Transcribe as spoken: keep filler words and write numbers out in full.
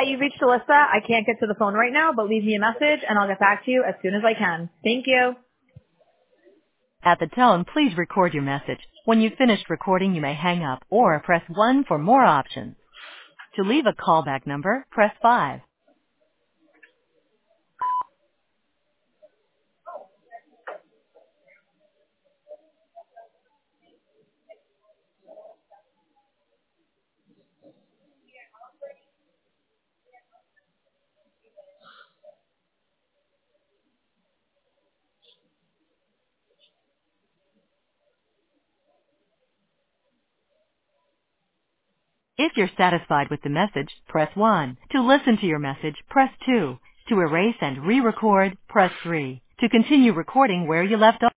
you've reached Alyssa. I can't get to the phone right now, but leave me a message and I'll get back to you as soon as I can. Thank you. At the tone, please record your message. When you've finished recording, you may hang up or press one for more options. To leave a callback number, press five. If you're satisfied with the message, press one. To listen to your message, press two. To erase and re-record, press three. To continue recording where you left off,